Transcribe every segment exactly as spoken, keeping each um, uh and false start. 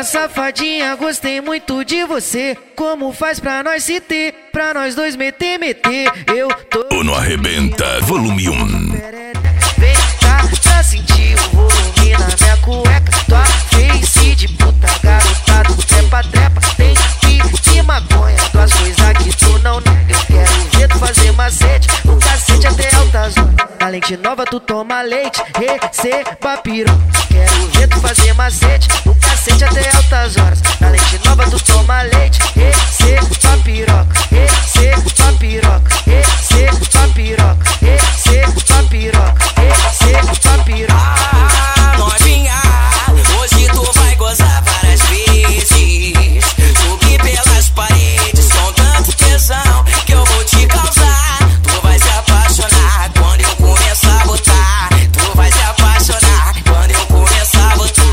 novinha safadinha, gostei muito de você. Como faz pra nós se ter, pra nós dois meter, meter. Eu tô No Arrebenta, volume um. Vem cá pra sentir o volume na minha cueca. Tua face de puta, garotado, trepa, trepa. Tem pique e maconha, duas coisas que tu não nega. Eu quero ver tu fazer macete, o cacete até altas horas. Na lente nova tu toma leite, receba piroca. Quero ver tu fazer macete, o cacete até altas horas. Na lente nova tu toma leite, receba piroca. Receba piroca, receba piroca, receba piroca, receba piroca. Ah, novinha, hoje tu vai gozar várias vezes. Subir pelas paredes com tanto tesão que eu vou te causar. Tu vai se apaixonar quando eu começar a botar. Tu vai se apaixonar quando eu começar a botar.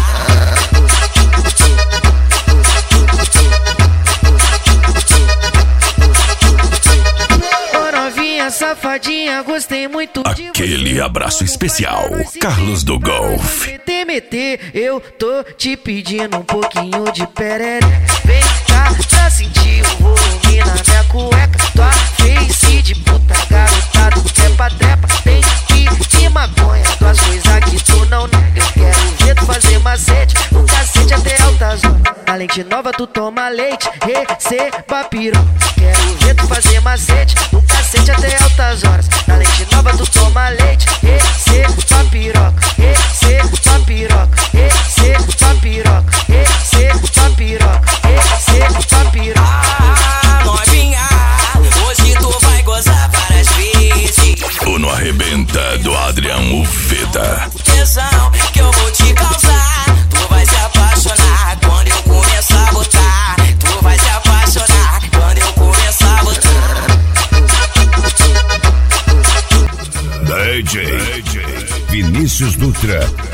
Ô novinha safadinha, gostei muito de você. Aquele abraço especial, Carlos do Golf. Meter, meter, eu tô te pedindo um pouquinho de perere. Vem cá pra sentir o volume na minha cueca. Tua face de puta, garotado, trepa, trepa. Tem pique e maconha, duas coisas que tu não nega. Eu quero ver tu fazer macete, o cacete até altas horas. Na lente nova tu toma leite, receba piroca. Quero ver tu fazer macete, o cacete até altas horas. Na lente nova tu toma leite, receba piroca. Receba piroca, receba piroca, receba piroca, receba piroca. Ah, novinha, hoje tu vai gozar várias vezes. No Arrebenta do Adriano Uveda. Tesão que eu vou te causar. Tu vai se apaixonar quando eu começar a botar. Tu vai se apaixonar quando eu começar a botar. D J Vinícius Dutra